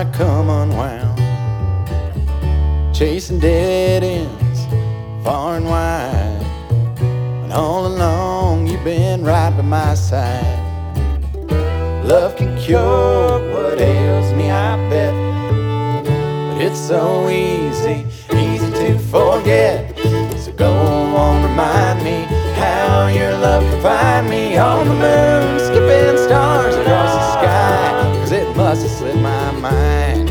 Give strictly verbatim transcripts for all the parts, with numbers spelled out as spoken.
might come unwound, chasing dead ends far and wide, and all along you've been right by my side. Love can cure what ails me, I bet, but it's so easy, easy to forget. So go on, remind me how your love can find me on the moon, skipping stars across the sky, 'cause it must have slipped my mind.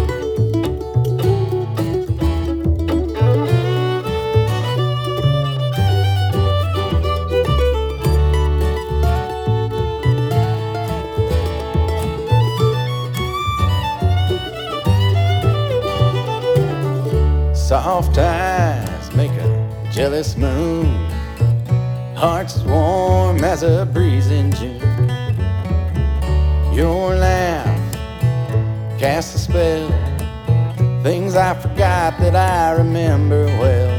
Soft eyes make a jealous moon, hearts as warm as a breeze in June. Your laugh casts a spell, things I forgot that I remember well.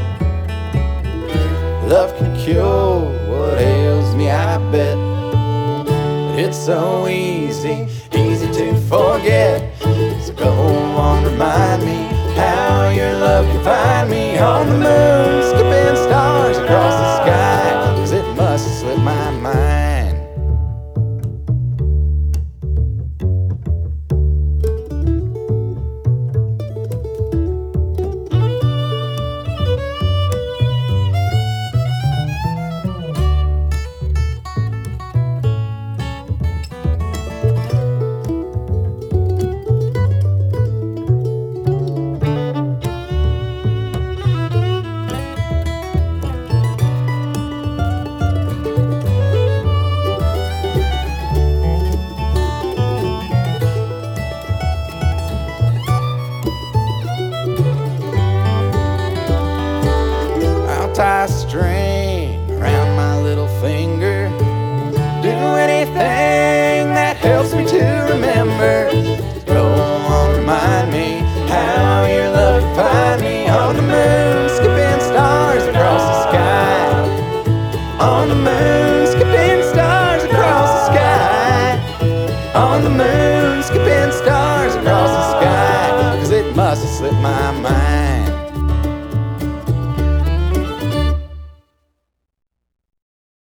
Love can cure what ails me, I bet, but it's so easy, easy to forget. So go on, remind me how your love can find me on the moon, skipping stars across the sky, 'cause it must have slipped my mind. Tie a string around my little finger, do anything that helps me to remember. Go on, remind me how your love can find me on the moon, skipping stars across the sky, on the moon, skipping stars across the sky, on the moon, skipping stars across the sky, 'cause it must have slipped my mind.